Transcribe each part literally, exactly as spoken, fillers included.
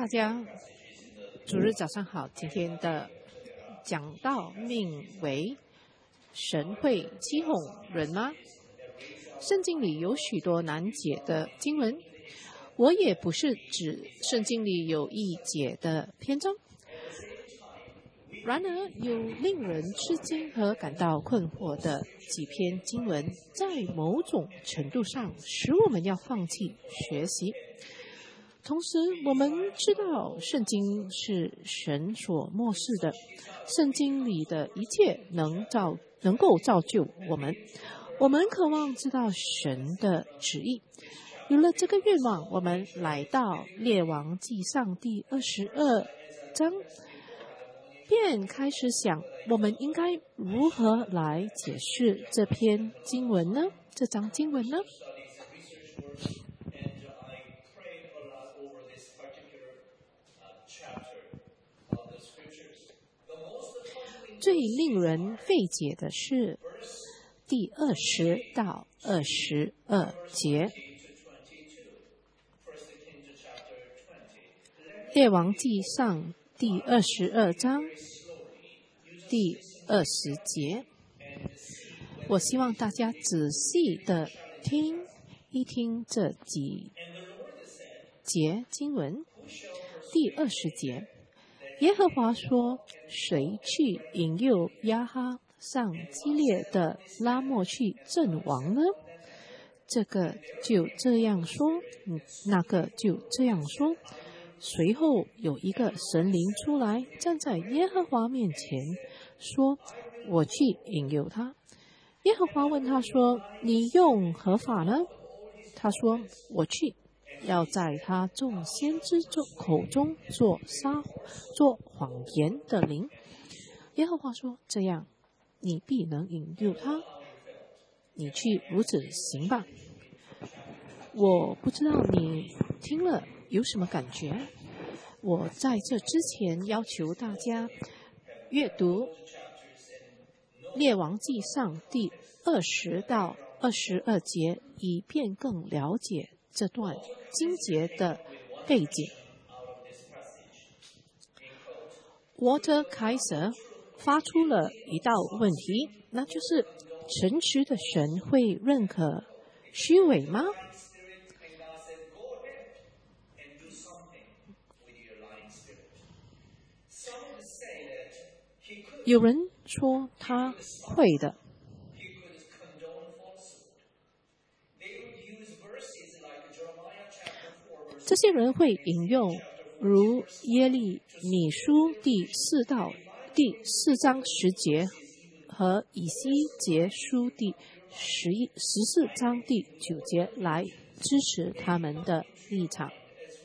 大家主日早上好。今天的讲道命为神会欺哄人吗？圣经里有许多难解的经文，我也不是指圣经里有易解的篇章，然而有令人吃惊和感到困惑的几篇经文，在某种程度上使我们要放弃学习。同时我们知道圣经是神所默示的，圣经里的一切能造能够造就我们，我们渴望知道神的旨意。有了这个愿望，我们来到列王纪上第二十二章，便开始想我们应该如何来解释这篇经文呢？这章经文呢？最令人费解的是第二十到二十二节。列王纪上第二十二章第二十节，我希望大家仔细的听一听这几节经文。第二十节，耶和华说：谁去引诱亚哈上基列的拉末去阵亡呢？这个就这样说，那个就这样说。随后有一个神灵出来，站在耶和华面前，说：我去引诱他。耶和华问他说：你用何法呢？他说：我去，要在他众先知口中做撒做谎言的灵。耶和华说：这样，你必能引诱他。你去如此行吧。我不知道你听了有什么感觉？我在这之前要求大家阅读列王纪上第二十到二十二节，以便更了解这段经节的背景。Walter Kaiser 发出了一道问题，那就是诚实的神会认可虚伪吗？有人说他会的。这些人会引用如耶利米书第四到第四章十节和以西结书第十一十四章第九节来支持他们的立场。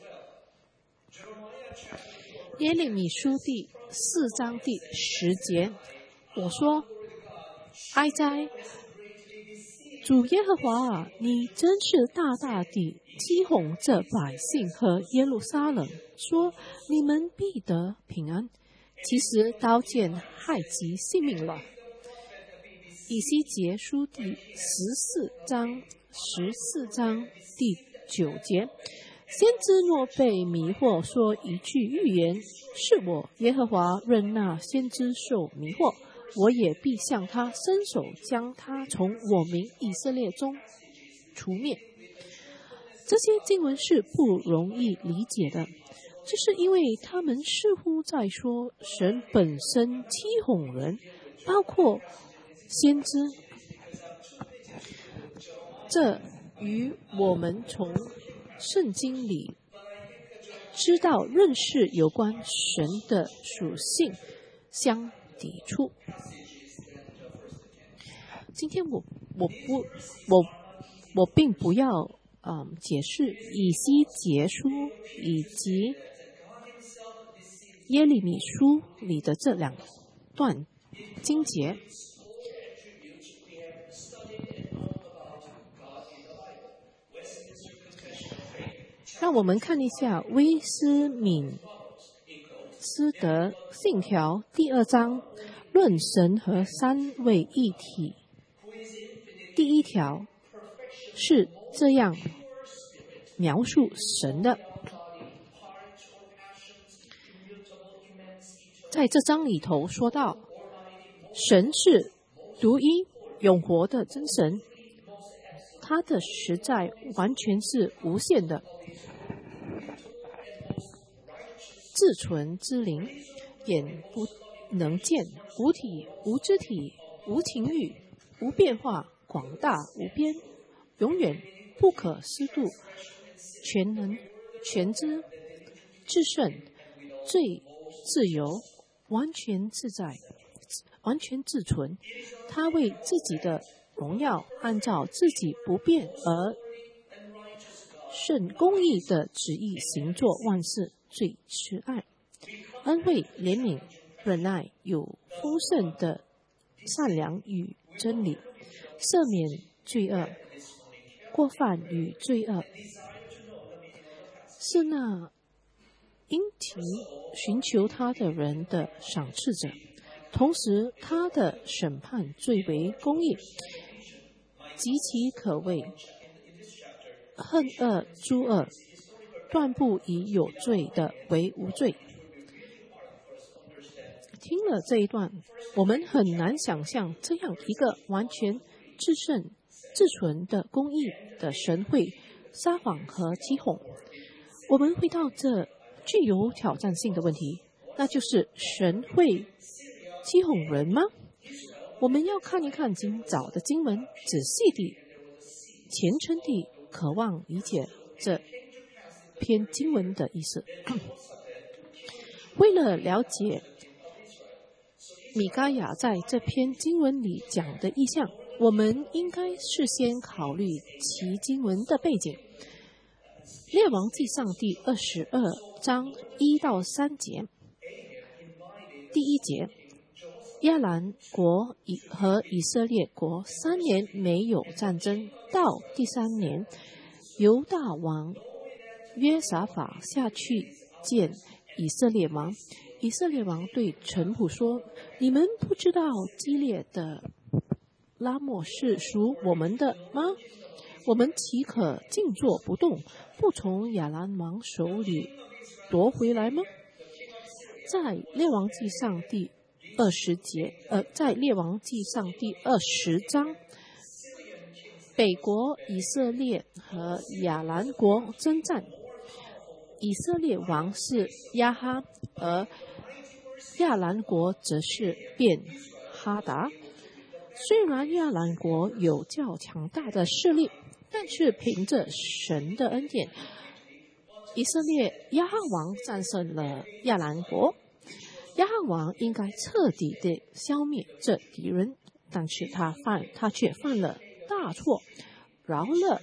耶利米书第四章第十节，我说：哀哉，主耶和华啊，你真是大大地欺哄这百姓和耶路撒冷，说你们必得平安，其实刀剑害及性命了。以西结书第十四章十四章第九节，先知若被迷惑说一句预言，是我耶和华任那先知受迷惑，我也必向他伸手，将他从我民以色列中除灭。这些经文是不容易理解的，这是因为他们似乎在说神本身欺哄人，包括先知。这与我们从圣经里知道认识有关神的属性相抵触。今天我我不我我并不要嗯解释以西结书以及耶利米书里的这两段经节。让我们看一下威斯敏斯德信条第二章论神和三位一体。第一条是这样描述神的： 在这章里头说到，神是独一永活的真神，他的实在完全是无限的，自存之灵，眼不能见，无体无肢体，无情欲，无变化，广大无边，永远不可思度，全能全知，至圣，最自由，完全自在，完全自存。他为自己的荣耀，按照自己不变而圣公义的旨意行作万事，最慈爱，恩惠怜悯忍耐，有丰盛的善良与真理，赦免罪恶过犯与罪恶，是那殷勤寻求他的人的赏赐者。同时他的审判最为公义，极其可畏，恨恶诸恶，断不以有罪的为无罪。听了这一段，我们很难想象这样一个完全至圣至纯的公义的神会撒谎和讥讽。我们回到这具有挑战性的问题，那就是神会讥讽人吗？我们要看一看今早的经文，仔细地、虔诚地渴望理解这篇经文的意思。为了了解米迦亚在这篇经文里讲的意象，我们应该事先考虑其经文的背景。列王纪上第二十二章一到三节，第一节，亚兰国和以色列国三年没有战争，到第三年，犹大王约撒法下去见以色列王。以色列王对臣仆说：“你们不知道基列的拉莫是属我们的吗？我们岂可静坐不动，不从亚兰王手里夺回来吗？”在列王纪上第二十节，呃，在列王纪上第二十章，北国以色列和亚兰国征战。以色列王是亚哈，而亚兰国则是便哈达。虽然亚兰国有较强大的势力，但是凭着神的恩典，以色列亚哈王战胜了亚兰国。亚哈王应该彻底的消灭这敌人，但是他犯他却犯了大错，饶了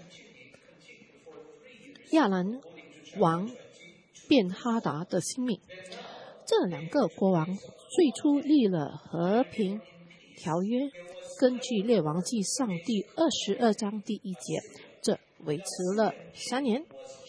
亚兰王便哈达的性命。这两个国王最初立了和平条约，根据列王纪上第二十二章第一节，这维持了三年。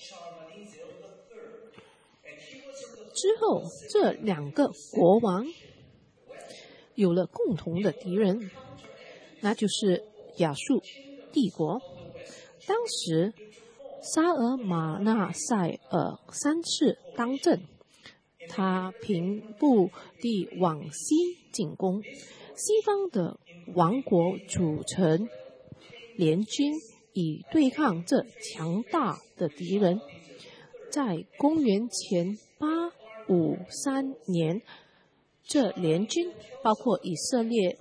之后，这两个国王有了共同的敌人，那就是亚述帝国。当时沙尔马纳塞尔三世当政，他平步地往西进攻，西方的王国组成联军以对抗这强大的敌人。在公元前八五三年，这联军包括以色列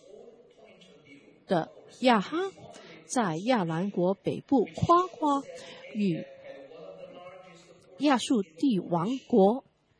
的亚哈，在亚兰国北部夸夸与亚述帝王国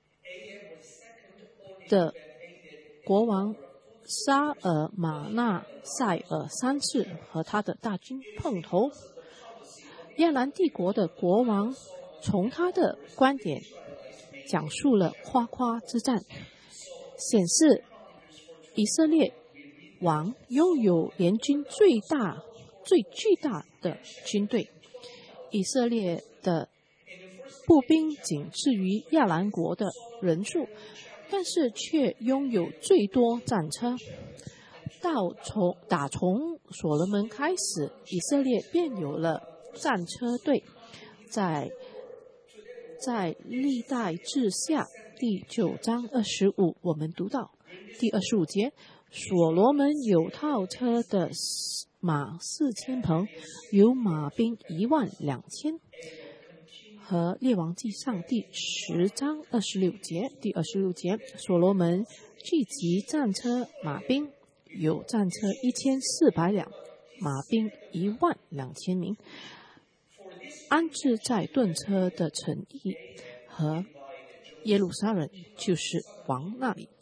的国王沙尔马纳塞尔三世和他的大军碰头。亚兰帝国的国王从他的观点讲述了夸夸之战，显示以色列王拥有联军最大、最巨大的军队。以色列的步兵仅次于亚兰国的人数，但是却拥有最多战车。到从打从所罗门开始，以色列便有了战车队。在在历代志下第九章二十五，我们读到第二十五节，所罗门有套车的马四千棚，有马兵一万两千。和列王纪上第十章二十六节，第二十六节，所罗门聚集战车马兵，有战车一千四百辆，马兵一万两千名，安置在盾车的城邑和耶路撒冷，就是王那里。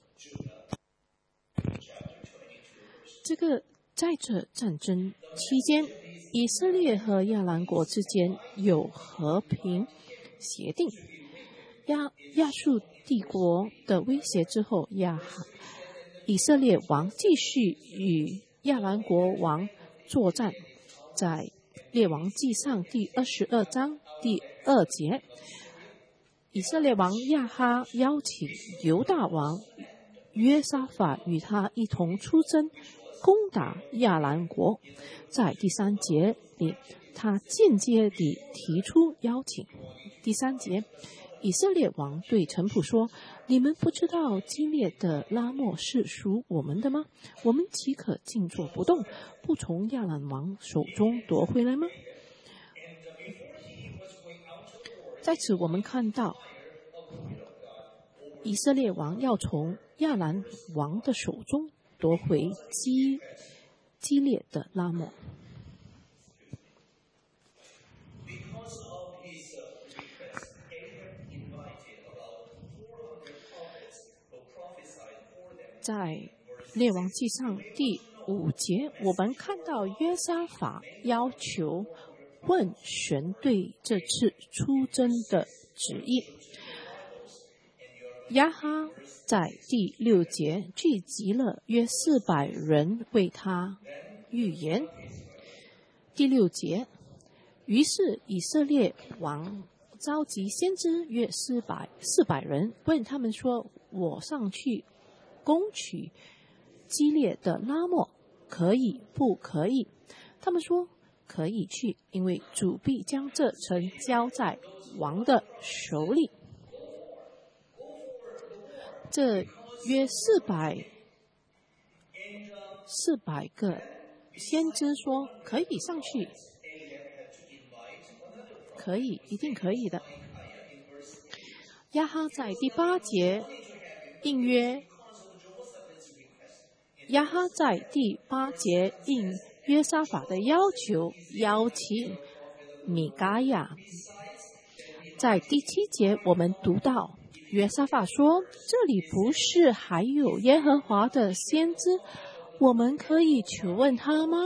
这个在这战争期间，以色列和亚兰国之间有和平协定。亚亚述帝国的威胁之后，亚以色列王继续与亚兰国王作战。在列王纪上第二十二章第二节，以色列王亚哈邀请犹大王约沙法与他一同出征，攻打亚兰国。在第三节里，他间接地提出邀请。第三节，以色列王对臣仆说：“你们不知道基列的拉末是属我们的吗？我们岂可静坐不动，不从亚兰王手中夺回来吗？”在此，我们看到以色列王要从亚兰王的手中夺回基基列的拉末。在列王纪上第五节，我们看到约沙法要求问神对这次出征的旨意。亚哈在第六节聚集了约四百人为他预言。第六节，于是以色列王召集先知约四百四百人，问他们说：“我上去攻取基列的拉末，可以不可以？”他们说：“可以去，因为主必将这城交在王的手里。”这约四百四百个先知说：“可以上去，可以，一定可以的。”亚哈在第八节应约。亚哈在第八节应约沙法的要求，邀请米迦亚。在第七节，我们读到约沙法说：“这里不是还有耶和华的先知，我们可以求问他吗？”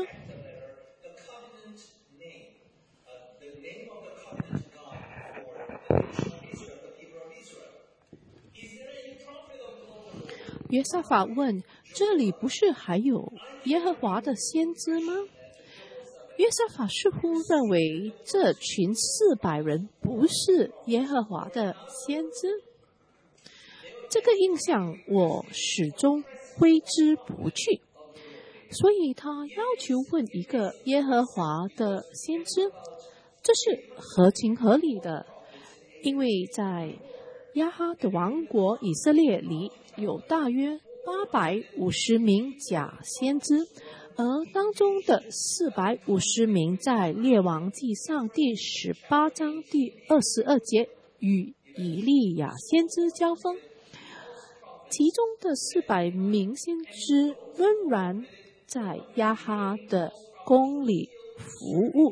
约沙法问：“这里不是还有耶和华的先知吗？”约沙法似乎认为这群四百人不是耶和华的先知。这个印象我始终挥之不去，所以他要求问一个耶和华的先知，这是合情合理的，因为在亚哈的王国以色列里有大约八百五十名假先知，而当中的四百五十名在列王纪上第十八章第二十二节与以利亚先知交锋，其中的四百名先知仍然在亚哈的宫里服务。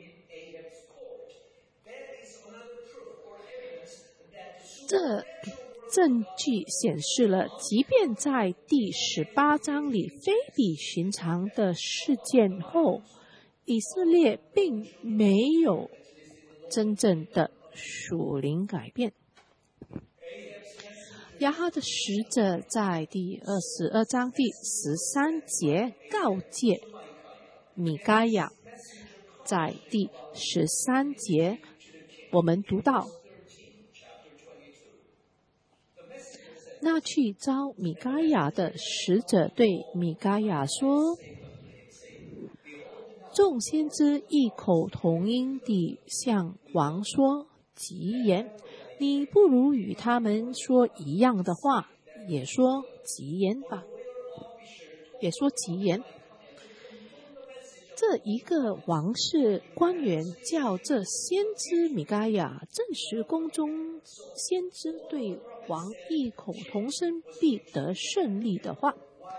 这证据显示了，即便在第十八章里非比寻常的事件后，以色列并没有真正的属灵改变。亚哈的使者在第二十二章第十三节告诫米迦亚，在第十三节我们读到，那去招米迦亚的使者对米迦亚说：“众先知异口同音地向王说吉言， 你不如与他们说一样的话，也说吉言吧，也说吉言。这一个王室官员叫这先知米该亚证实宫中先知对王异口同声必得胜利的话。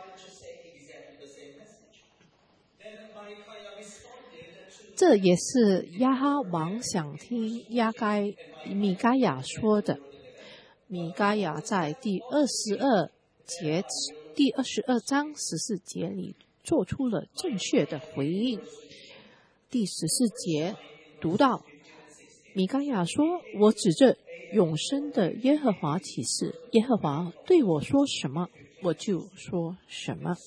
这也是亚哈王想听亚该米该亚说的。米该亚在第二十二节、第二十二章十四节里做出了正确的回应。第十四节读到，米该亚说：“我指着永生的耶和华起誓，耶和华对我说什么，我就说什么。”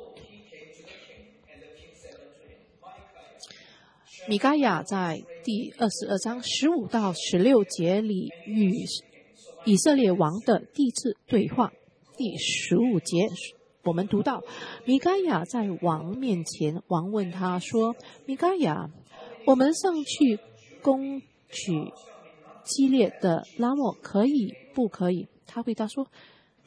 米该亚在第二十二章十五到十六节里与以色列王的第一次对话。第十五节我们读到，米该亚在王面前，王问他说：“米该亚，我们上去攻取基列的拉莫可以不可以？”他回答说：“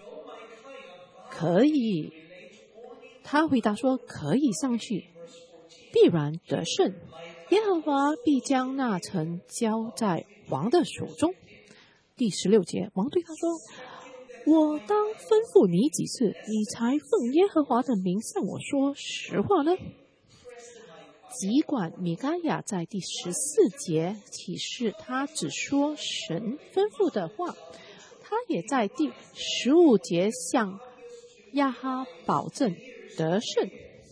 可以。”他回答说：“可以上去，必然得胜。耶和华必将那城交在王的手中。”第十六节，王对他说：“我当吩咐你几次，你才奉耶和华的名向我说实话呢？”尽管米该亚在第十四节启示他只说神吩咐的话，他也在第十五节向亚哈保证得胜。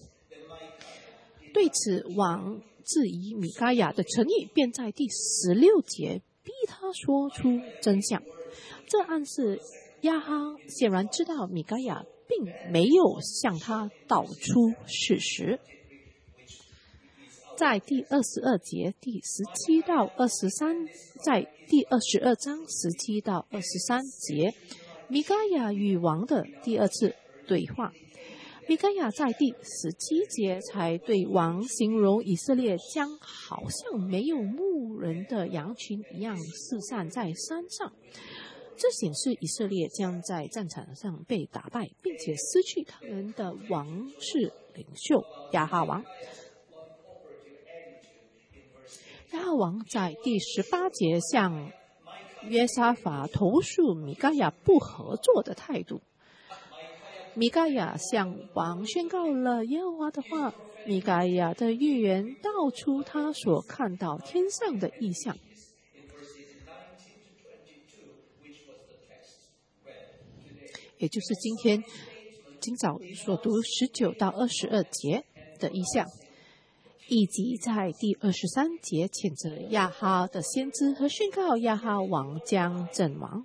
对此，王质疑米该亚的诚意，便在第十六节逼他说出真相。这暗示亚哈显然知道米该亚并没有向他道出事实。在第二十二节第十七到二十三，在第二十二章十七到二十三节，米该亚与王的第二次对话。米该亚在第十七节才对王形容以色列将好像没有牧人的羊群一样四散在山上，这显示以色列将在战场上被打败，并且失去他们的王室领袖亚哈王。亚哈王在第十八节向约沙法投诉米该亚不合作的态度。米该亚向王宣告了耶和华的话。米该亚的预言道出他所看到天上的异象。也就是今天今早所读十九到二十二节的异象，以及在第二十三节谴责亚哈的先知和宣告亚哈王将阵亡。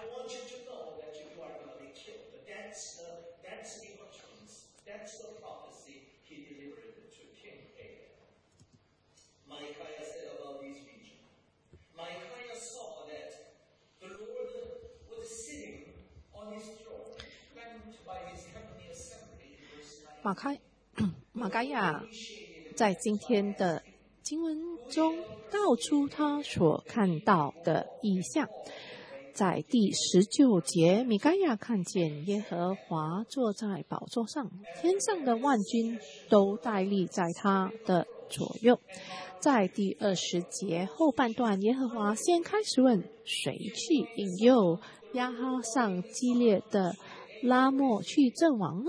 马开马该亚在今天的经文中道出他所看到的异象。在第十九节，米该亚看见耶和华坐在宝座上，天上的万军都戴立在他的左右。在第二十节后半段，耶和华先开始问：谁去引诱亚哈上基列的拉末去阵亡呢？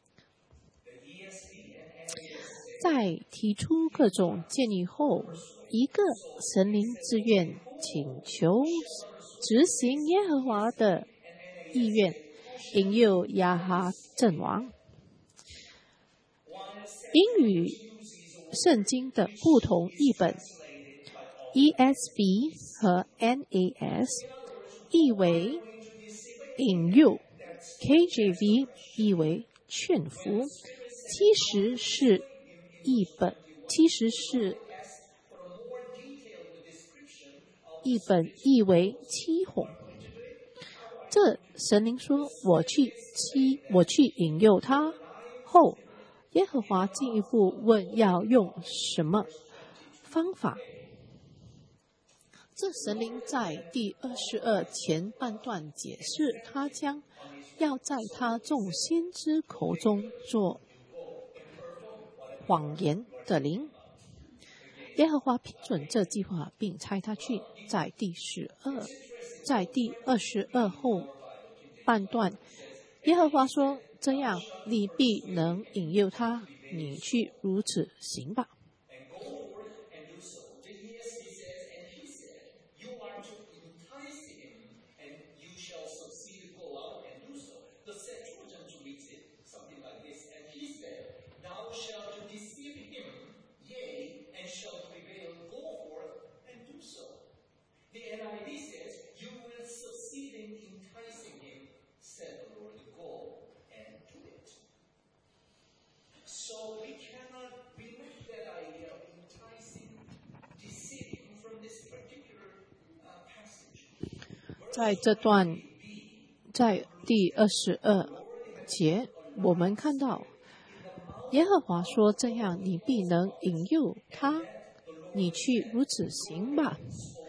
在提出各种建议后，一个神灵自愿请求执行耶和华的意愿，引诱亚哈阵亡。英语圣经的不同译本 E S V 和 N A S 译为引诱， K J V 译为劝服，其实是译本其实是译本译为欺哄。这神灵说：“我去欺，我去引诱他。”后，耶和华进一步问要用什么方法。 这神灵在第二十二前半段解释，他将要在他众先知口中做谎言的灵。耶和华批准这计划，并差他去。在第十二，在第二十二后半段，耶和华说：“这样，你必能引诱他，你去如此行吧。”在这段，在第二十二节，我们看到耶和华说：“这样，你必能引诱他，你去如此行吧。”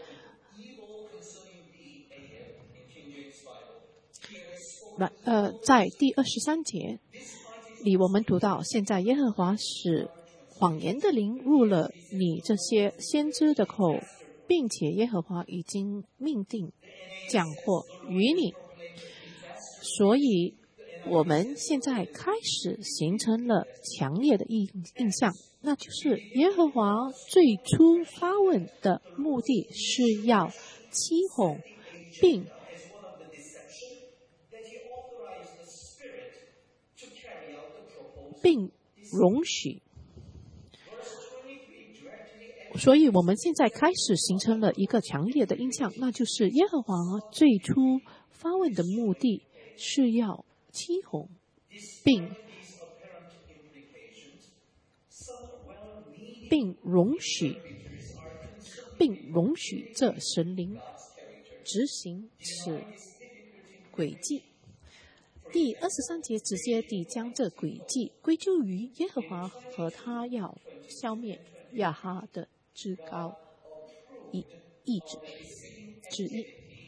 呃，在第二十三节里，我们读到：“现在耶和华使谎言的灵入了你这些先知的口，并且耶和华已经命定降祸于你。”所以，我们现在开始形成了强烈的印印象，那就是耶和华最初发问的目的是要欺哄，并并容许。所以我们现在开始形成了一个强烈的印象，那就是耶和华最初发问的目的是要欺哄，并并容许，并容许这神灵执行此诡计。第二十三节直接地将这诡计归咎于耶和华和他要消灭亚哈的至高意意志旨意。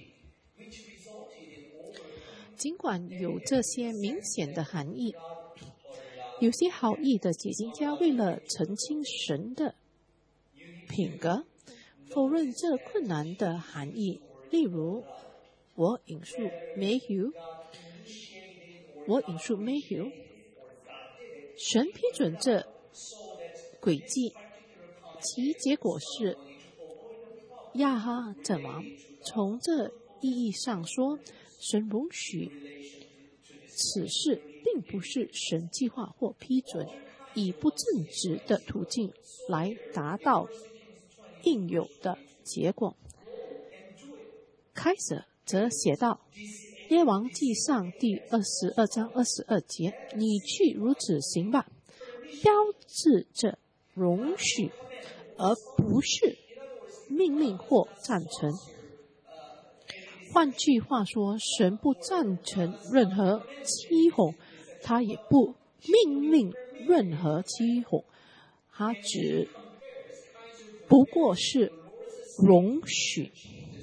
尽管有这些明显的含义，有些好意的解经家为了澄清神的品格，否认这困难的含义。例如，我引述 Mayhew， 我引述 Mayhew， 神批准这诡计，其结果是亚哈阵亡。从这意义上说，神容许此事并不是神计划或批准，以不正直的途径来达到应有的结果。开始则写道：列王纪上第二十二章二十二节，你去如此行吧，标志着容许，而不是命令或赞成。换句话说，神不赞成任何欺哄，他也不命令任何欺哄，他只不过是容许。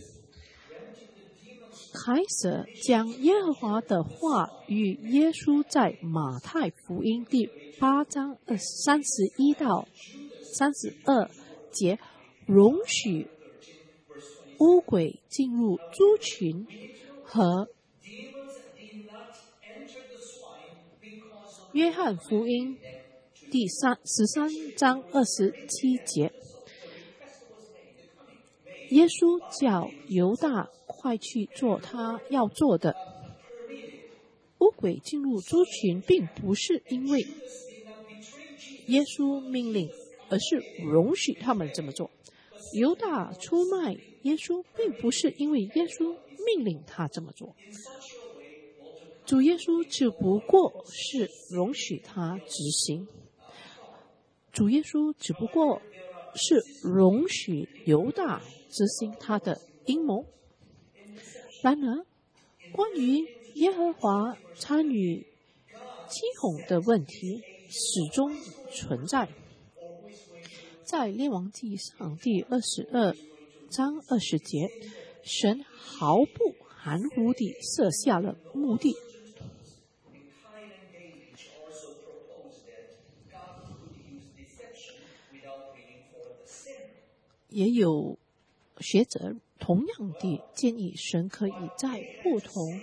凯撒将耶和华的话与耶稣在马太福音第八章三十一到三十二节容许污鬼进入猪群和约翰福音第三十三章二十七节，耶稣叫犹大快去做他要做的。污鬼进入猪群并不是因为耶稣命令，而是容许他们这么做。犹大出卖耶稣并不是因为耶稣命令他这么做，主耶稣只不过是容许他执行。主耶稣只不过是容许犹大执行他的阴谋。然而，关于耶和华参与欺哄的问题始终存在。在列王纪上第二十二章二十节，神毫不含糊地设下了目的。也有学者同样地建议，神可以在不同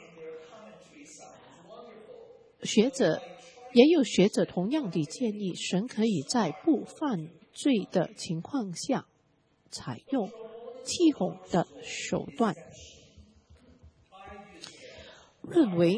学者也有学者同样地建议，神可以在不犯罪的情况下采用欺哄的手段，认为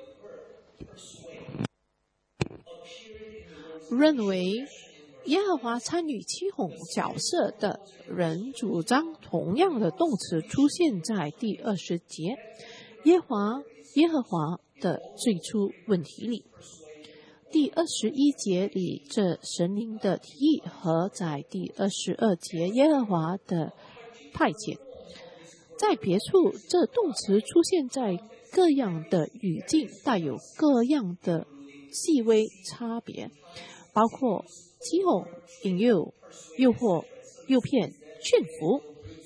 认为耶和华参与欺哄角色的人主张同样的动词出现在第二十节耶和华耶和华的最初问题里。第二十一节里这神灵的提议和在第二十二节耶和华的派遣，在别处这动词出现在各样的语境，带有各样的细微差别，包括欺哄、引诱、诱惑、诱骗、劝服。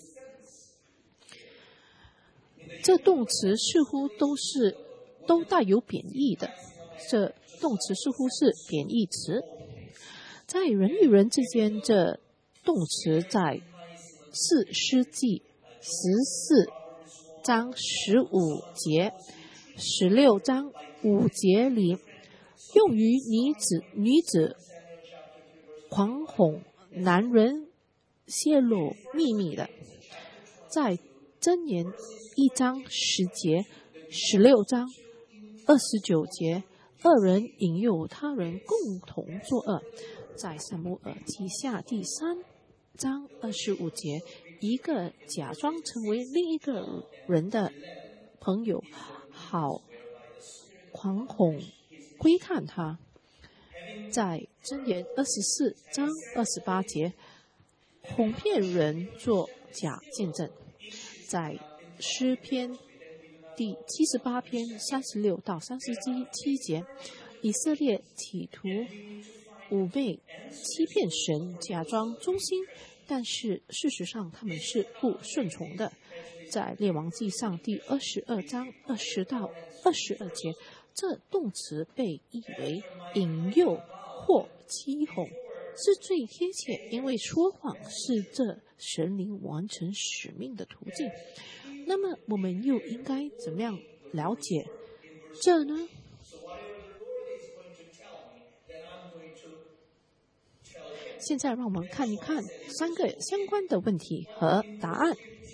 这动词似乎都是都带有贬义的，这动词似乎是贬义词。在人与人之间，这动词在四世纪十四章十五节、十六章五节里，用于女子女子狂哄男人泄露秘密的。在箴言一章十节、十六章二十九节，恶人引诱他人共同作恶。在撒母耳记下第三章二十五节，一个假装成为另一个人的朋友，好狂哄窥探他。在箴言二十四章二十八节，哄骗人做假见证。在诗篇第七十八篇三十六到三十七节，以色列企图妩媚欺骗神，假装忠心，但是事实上他们是不顺从的。在列王记上第二十二章二十到二十二节，这动词被译为引诱或欺哄，是最贴切，因为说谎是这神灵完成使命的途径。那么我们又应该怎么样了解这呢？现在让我们看一看三个相关的问题和答案。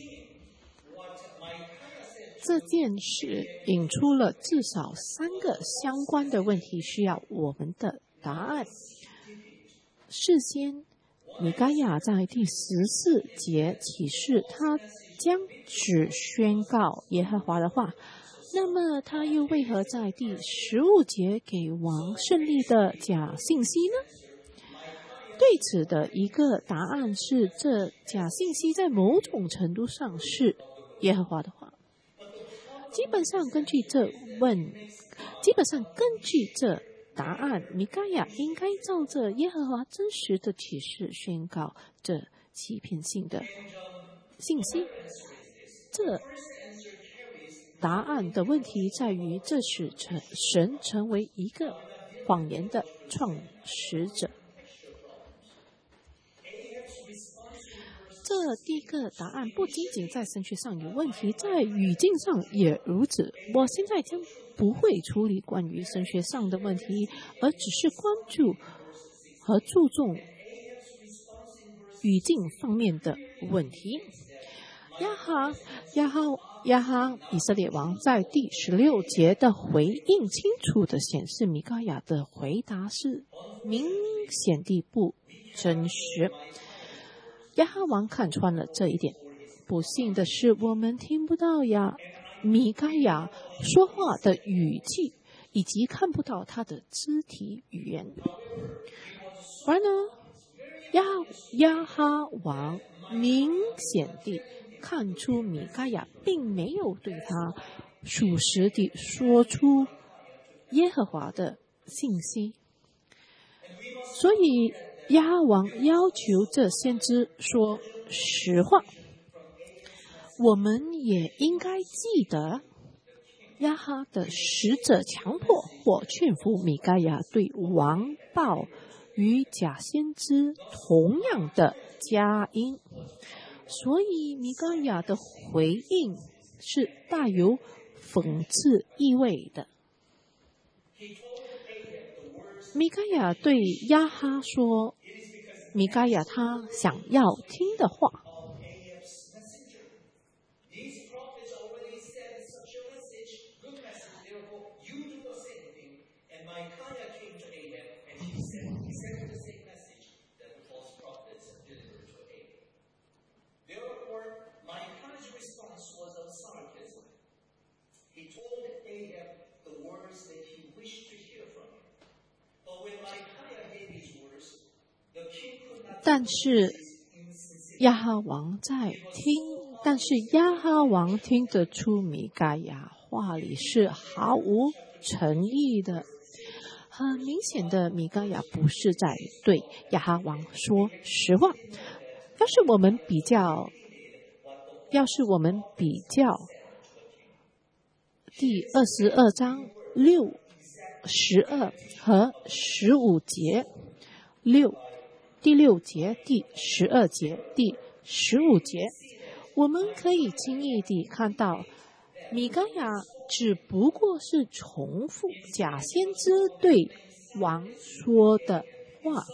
这件事引出了至少三个相关的问题，需要我们的答案。事先，米该亚在第十四节启示他将只宣告耶和华的话，那么他又为何在第十五节给王胜利的假信息呢？对此的一个答案是，这假信息在某种程度上是耶和华的话。基本上根据这问，基本上根据这答案，米该亚应该照着耶和华真实的启示宣告这欺骗性的信息。这答案的问题在于，这使神成为一个谎言的创始者。这第一个答案不仅仅在神学上有问题，在语境上也如此。我现在将不会处理关于神学上的问题，而只是关注和注重语境方面的问题。亚哈亚哈亚哈以色列王在第十六节的回应清楚地显示，米该亚的回答是明显地不真实。亚哈王看穿了这一点，不幸的是，我们听不到呀米该亚说话的语气，以及看不到他的肢体语言。然而，亚亚哈王明显地看出米该亚并没有对他属实地说出耶和华的信息，所以亚哈王要求这先知说实话。 我们也应该记得，亚哈的使者强迫或劝服米该亚对王报与假先知同样的佳音，所以米该亚的回应是带有讽刺意味的。米该亚对亚哈说，米该亚他想要听的话。但是亚哈王在听，但是亚哈王听得出米该亚话里是毫无诚意的。很明显的，米该亚不是在对亚哈王说实话。要是我们比较，要是我们比较第二十二章六、十二和十五节，六。第六节、第十二节、第十五节，我们可以轻易地看到，米该亚只不过是重复假先知对王说的话，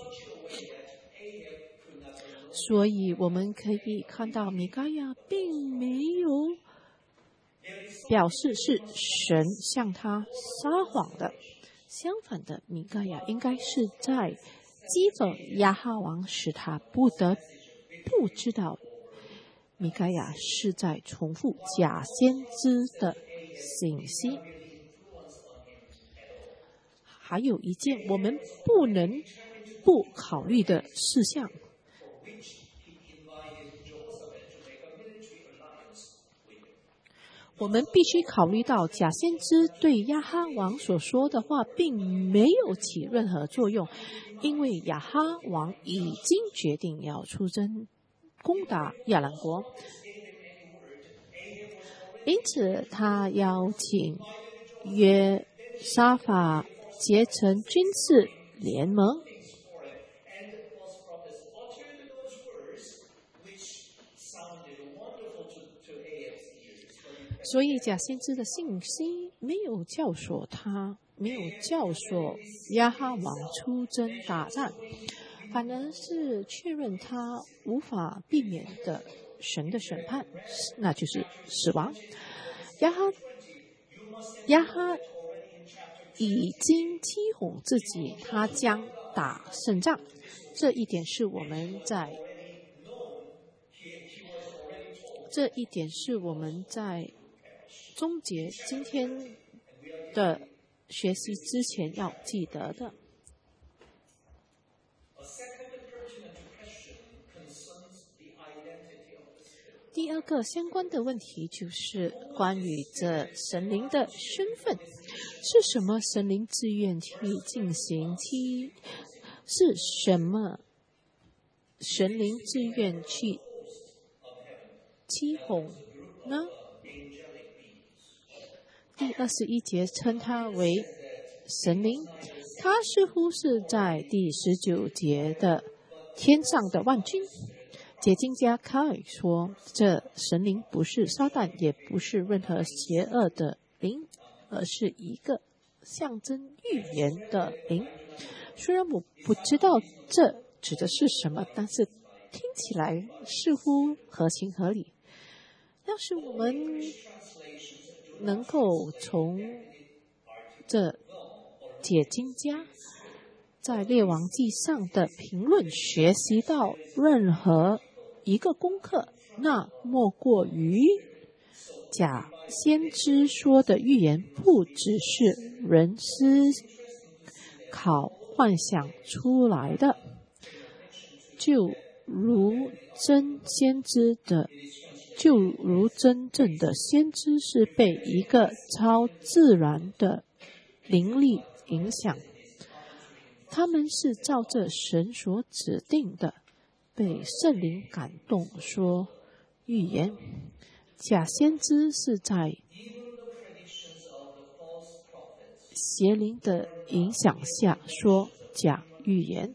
所以我们可以看到米该亚并没有表示是神向他撒谎的，相反的，米该亚应该是在讥讽亚哈王，使他不得不知道米该亚是在重复假先知的信息。还有一件我们不能不考虑的事项，我们必须考虑到假先知对亚哈王所说的话并没有起任何作用，因为亚哈王已经决定要出征攻打亚兰国，因此他邀请约沙法结成军事联盟。所以假先知的信息没有教唆他，没有教唆亚哈王出征打仗，反而是确认他无法避免的神的审判，那就是死亡。亚哈亚哈已经欺哄自己，他将打胜仗，这一点是我们在这一点是我们在终结今天的学习之前要记得的。第二个相关的问题就是关于这神灵的身份，是什么神灵自愿去进行欺？是什么神灵自愿去欺哄呢？第二十一节称他为神灵，他似乎是在第十九节的天上的万军。解经家卡尔说，这神灵不是撒旦，也不是任何邪恶的灵，而是一个象征预言的灵。虽然我不知道这指的是什么，但是听起来似乎合情合理。要是我们能够从这解经家在列王记上的评论学习到任何一个功课，那莫过于假先知说的预言不只是人思考幻想出来的，就如真先知的就如真正的先知是被一个超自然的灵力影响，他们是照着神所指定的，被圣灵感动说预言。 假先知是在邪灵的影响下说假预言。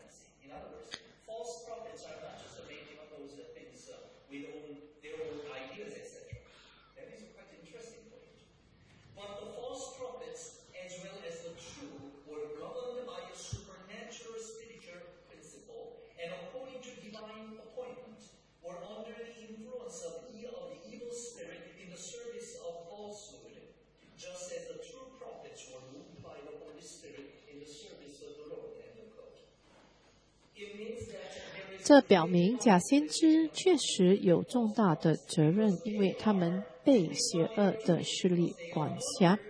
这表明假先知确实有重大的责任，因为他们被邪恶的势力管辖。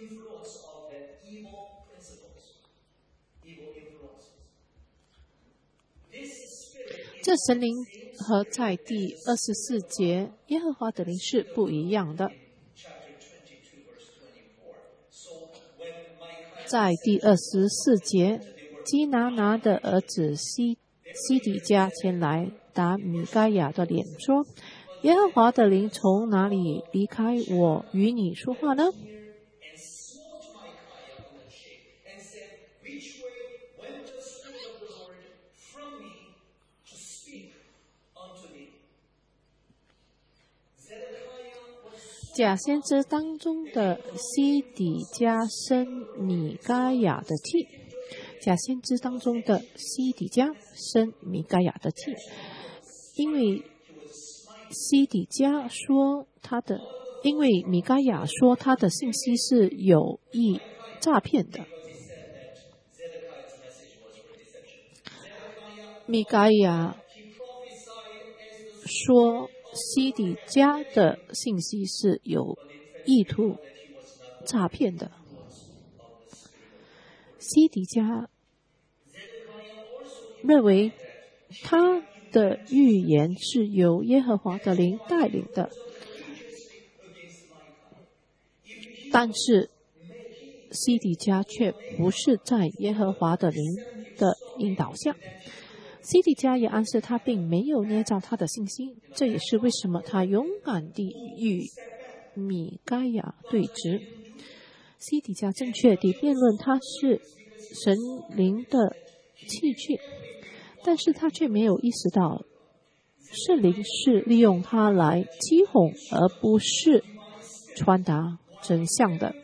这神灵和在第二十四节耶和华的灵是不一样的。在第二十四节，基拿拿的儿子西西底家前来打米该亚的脸，说：“耶和华的灵从哪里离开我与你说话呢？”假先知当中的西底家生米该亚的气，假先知当中的西底家生米该亚的气，因为西底家说他的，因为米该亚说他的信息是有意诈骗的。米该亚说西底家的信息是有意图诈骗的。西底家认为他的预言是由耶和华的灵带领的，但是西底家却不是在耶和华的灵的引导下。西底家也暗示他并没有捏造他的信心，这也是为什么他勇敢地与米该亚对峙。西底家正确地辩论他是神灵的器具，但是他却没有意识到圣灵是利用他来欺哄，而不是传达真相的。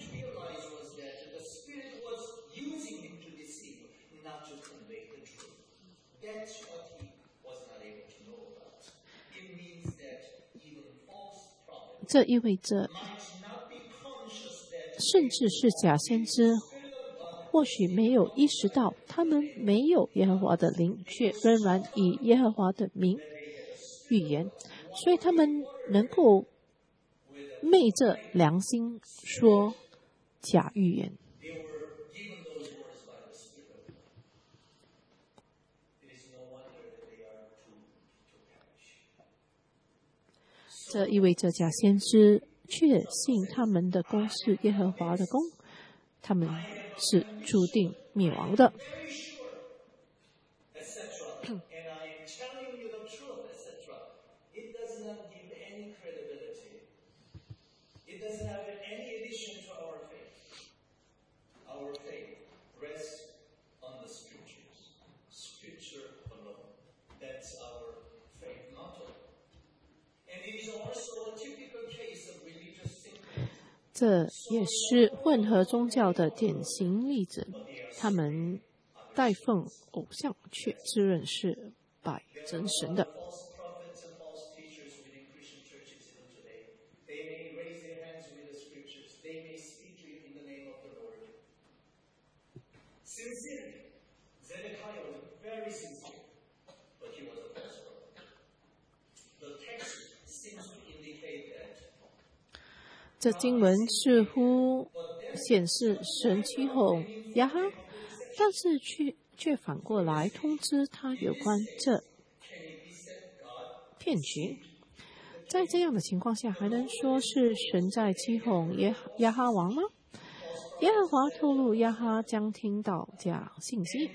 这意味着，甚至是假先知，或许没有意识到他们没有耶和华的灵，却仍然以耶和华的名预言，所以他们能够昧着良心说假预言。这意味着假先知确信他们的功是耶和华的功，他们是注定灭亡的。这也是混合宗教的典型例子，他们代奉偶像，却自认是拜真神的。这经文似乎显示神欺哄亚哈，但是却却反过来通知他有关这骗局。在这样的情况下，还能说是神在欺哄耶亚哈王吗？耶和华透露亚哈将听到假信息。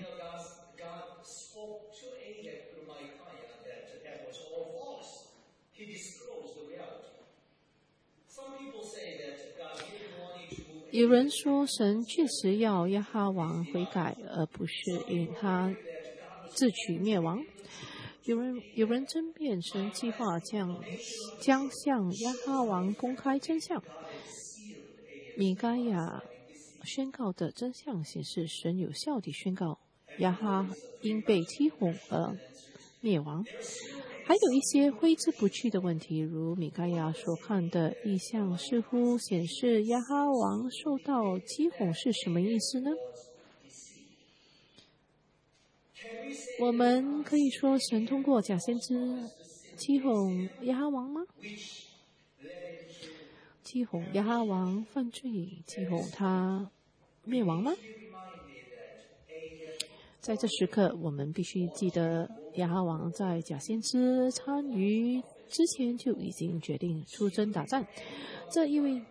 有人说，神确实要亚哈王悔改，而不是引他自取灭亡。有人有人争辩，神计划将将向亚哈王公开真相。米该亚宣告的真相显示，神有效地宣告亚哈因被欺哄而灭亡。还有一些挥之不去的问题，如米该亚所看的异象似乎显示亚哈王受到欺哄是什么意思呢？我们可以说神通过假先知欺哄亚哈王吗？欺哄亚哈王犯罪，欺哄他灭亡吗？在这时刻，我们必须记得，亚哈王在假先知参与之前就已经决定出征打仗。这意味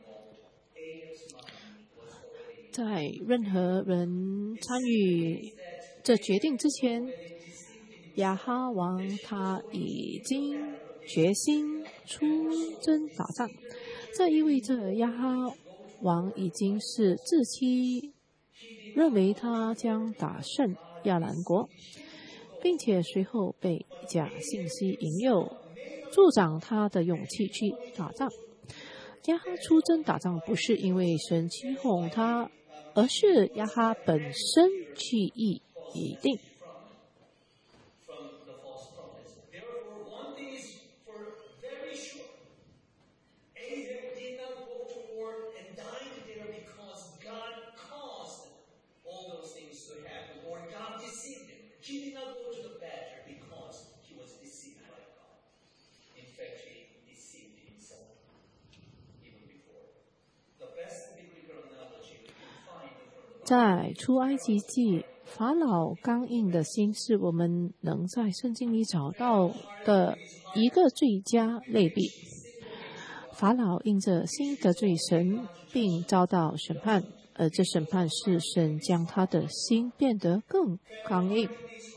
在任何人参与这决定之前，亚哈王他已经决心出征打仗。这意味着亚哈王已经是自欺，认为他将打胜亚兰国，并且随后被假信息引诱，助长他的勇气去打仗。亚哈出征打仗不是因为神欺哄他，而是亚哈本身去意已定。在出埃及记，法老刚硬的心是我们能在圣经里找到的一个最佳类比。法老因着心得罪神，并遭到审判，而这审判是神将他的心变得更刚硬。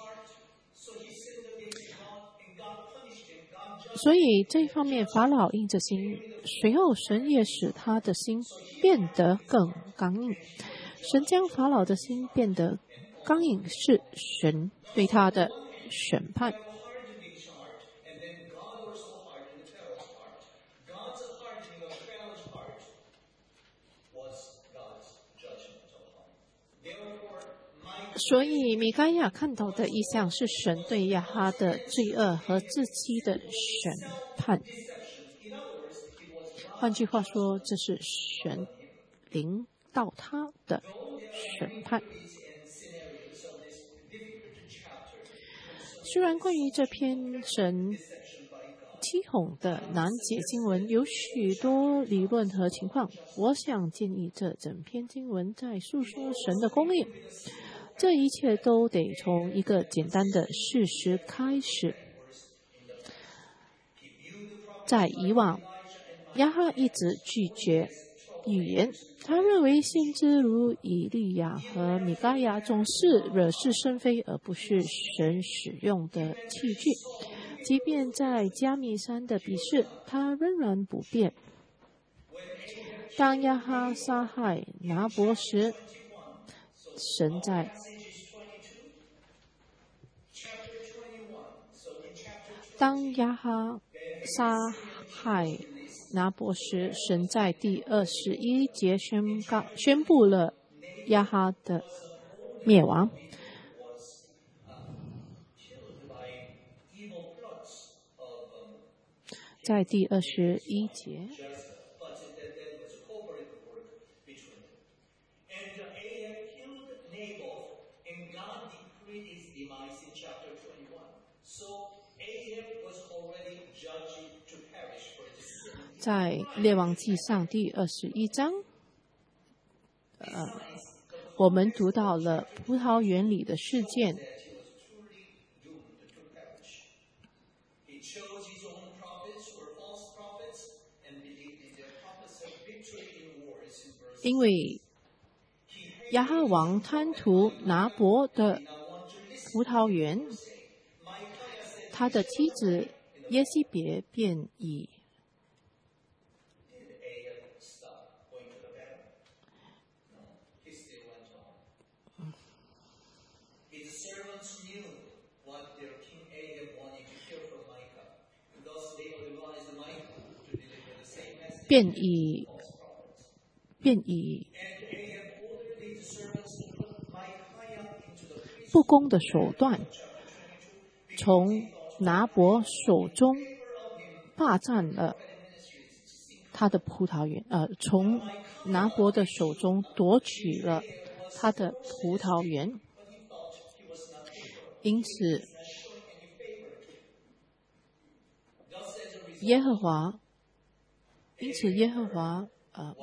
所以这一方面，法老因着心，随后神也使他的心变得更刚硬。神将法老的心变得刚硬，是神对他的审判。所以米该亚看到的异象是神对亚哈的罪恶和自欺的审判。换句话说，这是神领导他的审判。虽然关于这篇神欺哄的难解经文有许多理论和情况，我想建议这整篇经文在诉说神的公义。这一切都得从一个简单的事实开始。在以往，亚哈一直拒绝预言，他认为先知如以利亚和米该亚总是惹是生非，而不是神使用的器具。即便在加密山的比试，他仍然不变。当亚哈杀害拿伯时，神在当亚哈杀害拿伯时，神在第二十一节宣告宣布了亚哈的灭亡。在第二十一节。在列王纪上第二十一章，呃，我们读到了葡萄园里的事件。因为亚哈王贪图拿伯的葡萄园，他的妻子耶西别便以便以便以不公的手段，从拿伯手中霸占了他的葡萄园，呃，从拿伯的手中夺取了他的葡萄园，因此耶和华，因此耶和华，呃，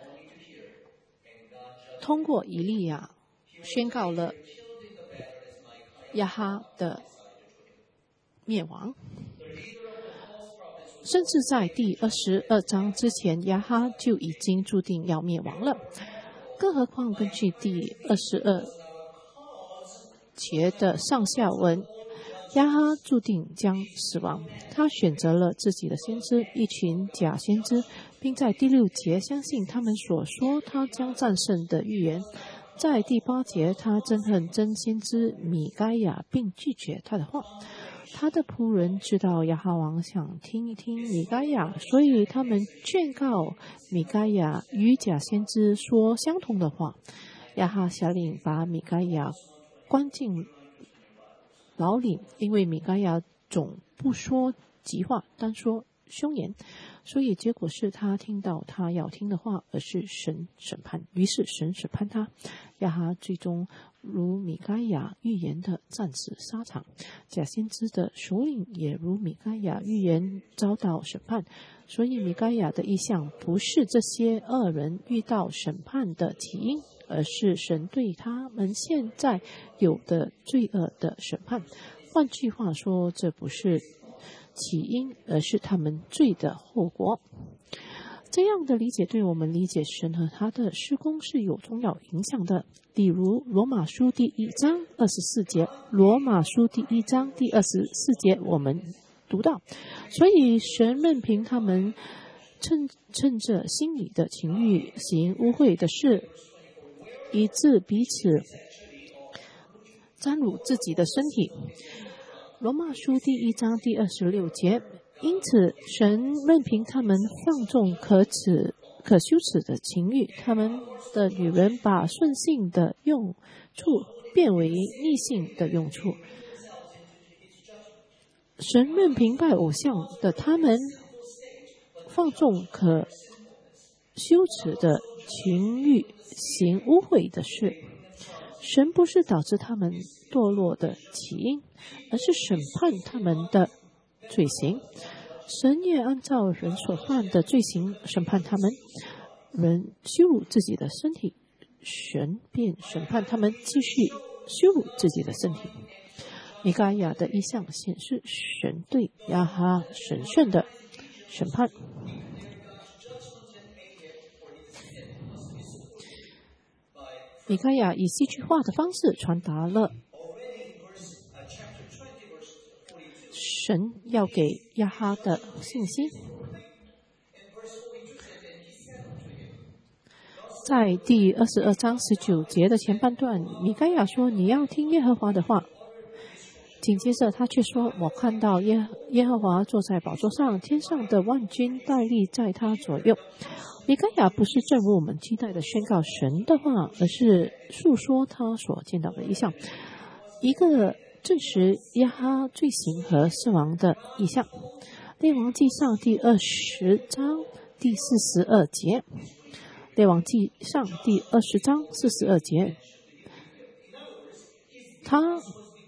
通过以利亚宣告了亚哈的灭亡。甚至在第二十二章之前，亚哈就已经注定要灭亡了。更何况根据第二十二节的上下文，亚哈注定将死亡。他选择了自己的先知，一群假先知，并在第六节相信他们所说他将战胜的预言。在第八节，他憎恨真先知米该亚，并拒绝他的话。他的仆人知道亚哈王想听一听米该亚，所以他们劝告米该亚与假先知说相同的话。亚哈下令把米该亚关进牢里，因为米该亚总不说吉话，单说凶言，所以结果是他听到他要听的话，而是神审判。于是神审判他，亚哈最终如米该亚预言的战死沙场，假先知的首领也如米该亚预言遭到审判。所以米该亚的意象不是这些恶人遇到审判的起因，而是神对他们现在有的罪恶的审判。换句话说，这不是起因，而是他们罪的后果。这样的理解对我们理解神和他的施工是有重要影响的。例如罗马书第一章二十四节，罗马书第一章第二十四节我们读到，所以神任凭他们趁趁着心里的情欲行污秽的事，以致彼此沾辱自己的身体。罗马书第一章第二十六节，因此神任凭他们放纵可耻可羞耻的情欲，他们的女人把顺性的用处变为逆性的用处。神任凭拜偶像的他们放纵可羞耻的情欲行污秽的事。神不是导致他们堕落的起因，而是审判他们的罪行。神也按照人所犯的罪行审判他们。人羞辱自己的身体，神便审判他们继续羞辱自己的身体。米该亚的意象显示神对亚哈神圣的审判。米该亚以戏剧化的方式传达了神要给亚哈的信息。在第二十二章十九节的前半段，米该亚说：“你要听耶和华的话。”紧接着他却说：“我看到耶耶和华坐在宝座上，天上的万军戴立在他左右。”米该亚不是正如我们期待的宣告神的话，而是述说他所见到的异象，一个证实亚哈罪行和死亡的异象。列王记上第二十章第四十二节，列王记上第二十章四十二节，他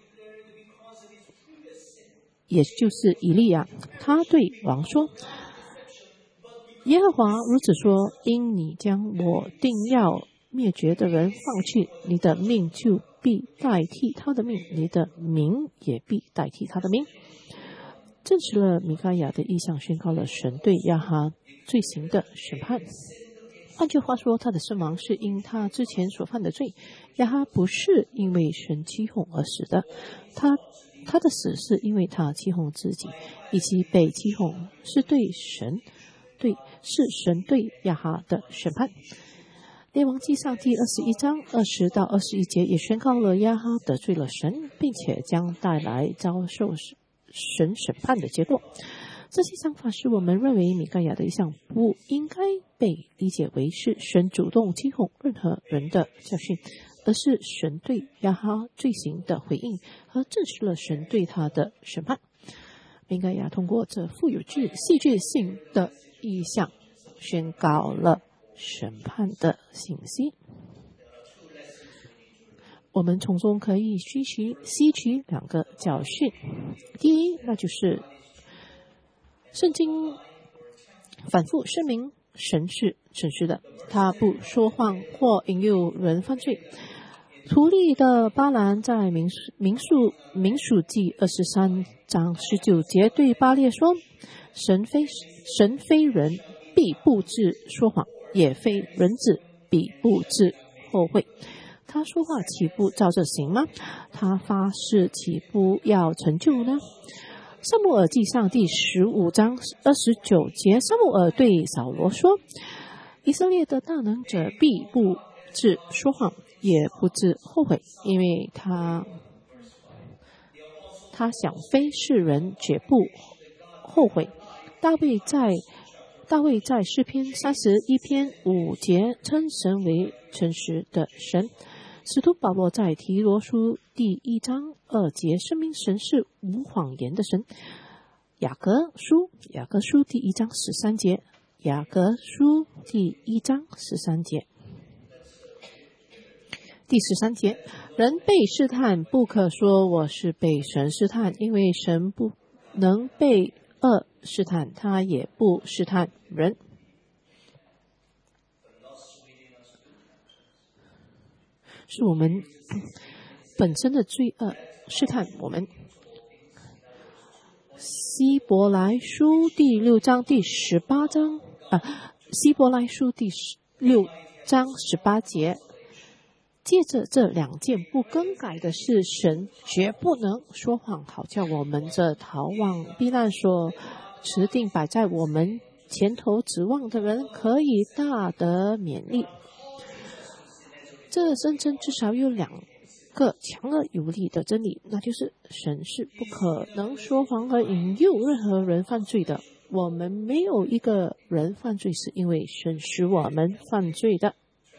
也就是以利亚，他对王说：“耶和华如此说，因你将我定要灭绝的人放去，你的命就必代替他的命，你的名也必代替他的名。”证实了米该亚的意象，宣告了神对亚哈罪行的审判。换句话说，他的身亡是因他之前所犯的罪。亚哈不是因为神欺哄而死的，他他的死是因为他欺哄自己，以及被欺哄是对神对是神对亚哈的审判。 列王纪上第二十一章二十到二十一节也宣告了亚哈得罪了神，并且将带来遭受神审判的结果。这些想法使我们认为米该亚的一项不应该被理解为是神主动讥讽任何人的教训，而是神对亚哈罪行的回应，和证实了神对他的审判。米该亚通过这富有剧戏剧性的意象，宣告了审判的信息。我们从中可以吸取吸取两个教训。第一，那就是圣经反复声明神是诚实的，他不说谎或引诱人犯罪。图利的巴兰在民民数民数记二十三章十九节对巴列说：神非神非人，必不致说谎，也非人子，必不致后悔。他说话岂不照着行吗？他发誓岂不要成就呢？撒母耳记上第十五章二十九节，撒母耳对扫罗说：以色列的大能者必不致说谎，也不致后悔，因为他他想非世人，绝不后悔。大卫在大卫在诗篇三十一篇五节称神为诚实的神。使徒保罗在提罗书第一章二节声明神是无谎言的神。雅各书雅各书第一章十三节雅各书第一章十三节第十三节，人被试探，不可说我是被神试探，因为神不能被恶试探，他也不试探人。是我们本身的罪恶试探我们。希伯来书第六章第十八章啊，希伯来书第六章十八节，借着这两件不更改的事，神绝不能说谎，好叫我们这逃往避难所持定摆在我们前头指望的人，可以大得勉励。这声称至少有两个强而有力的真理，那就是神是不可能说谎和引诱任何人犯罪的。我们没有一个人犯罪是因为神使我们犯罪的。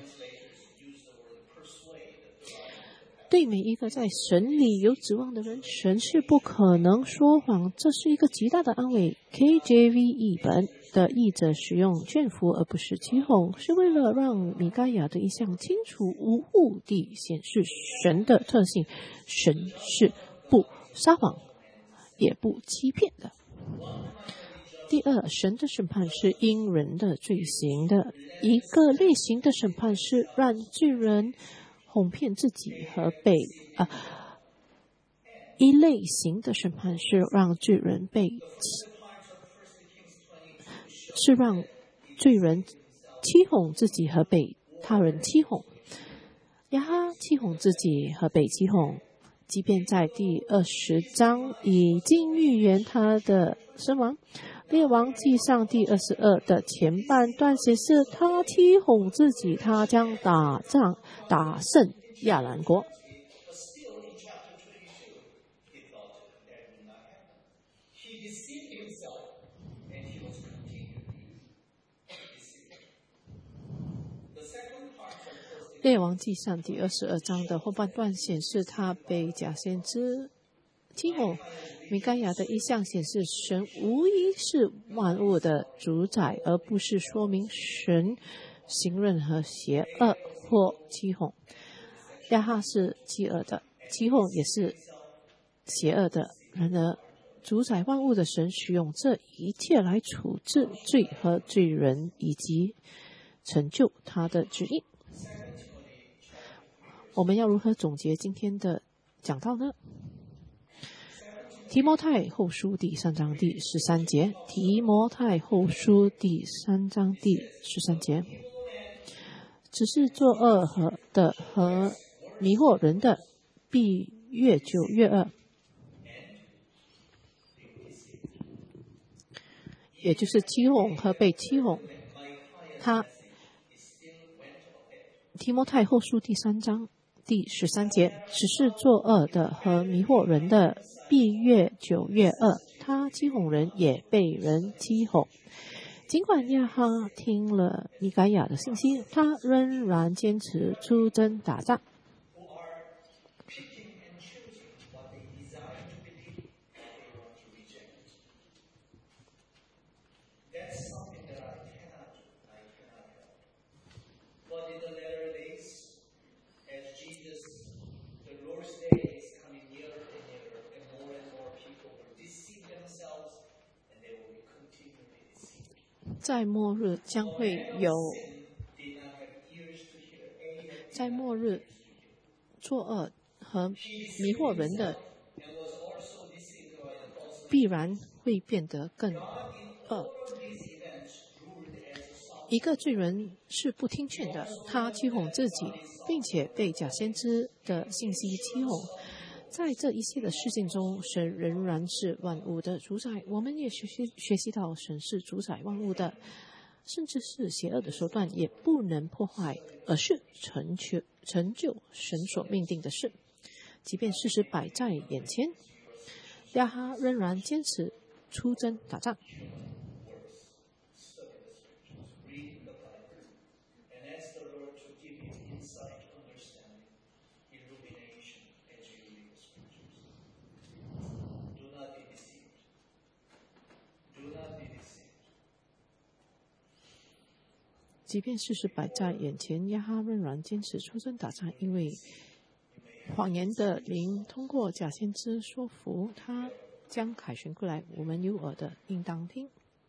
对每一个在神里有指望的人，神是不可能说谎，这是一个极大的安慰。K J V 译本的译者使用眷服而不是讥讽，是为了让米该亚的一项清楚无误地显示神的特性，神是不撒谎也不欺骗的。第二，神的审判是因人的罪行的。一个类型的审判是让罪人哄骗自己和被啊，一类型的审判是让罪人被是让罪人欺哄自己和被他人欺哄。亚哈欺哄自己和被欺哄，即便在第二十章已经预言他的身亡。列王纪上第二十二的前半段显示，他欺哄自己，他将打仗打胜亚兰国。列王纪上第二十二章的后半段显示，他被假先知欺哄。米该亚的一项显示，神无疑是万物的主宰，而不是说明神行任何邪恶或欺哄。亚哈是饥饿的，欺哄也是邪恶的。然而，主宰万物的神使用这一切来处置罪和罪人，以及成就他的旨意。我们要如何总结今天的讲道呢？提摩太后书第三章第十三节，提摩太后书第三章第十三节，只是作恶和的和迷惑人的，必越久越恶。也就是欺哄和被欺哄，他提摩太后书第三章第十三节，只是作恶的和迷惑人的，必越久越恶。他讥哄人，也被人讥哄。尽管亚哈听了米该亚的信息，他仍然坚持出征打仗。在末日将会有，在末日作恶和迷惑人的，必然会变得更恶。一个罪人是不听劝的，他欺哄自己，并且被假先知的信息欺哄。在这一切的事情中，神仍然是万物的主宰。我们也学习学习到，神是主宰万物的，甚至是邪恶的手段也不能破坏，而是成就成就神所命定的事。即便事实摆在眼前，亚哈仍然坚持出征打仗。即便事实摆在眼前，亚哈仍然坚持出征打仗，因为谎言的灵通过假先知说服他将凯旋归来。我们有耳的应当听。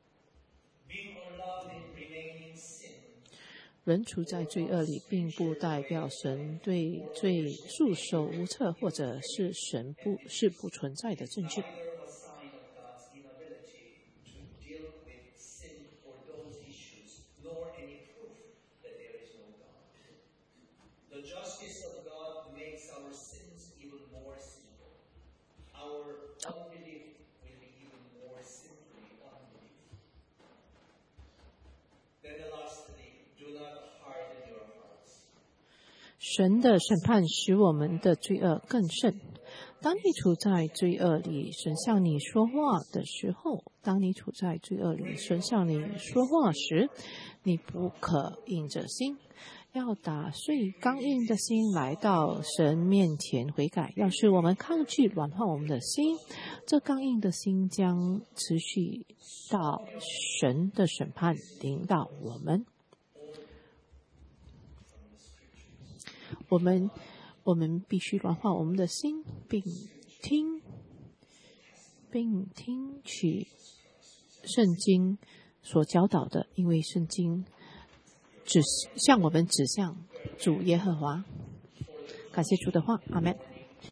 人处在罪恶里，并不代表神对罪束手无策，或者是神不是不存在的证据。神的审判使我们的罪恶更甚。当你处在罪恶里，神向你说话的时候，当你处在罪恶里，神向你说话时，你不可硬着心，要打碎刚硬的心，来到神面前悔改。要是我们抗拒软化我们的心，这刚硬的心将持续到神的审判临到我们。我们我们必须软化我们的心，并听并听取圣经所教导的，因为圣经指向我们指向主耶和华。感谢主的话，阿们。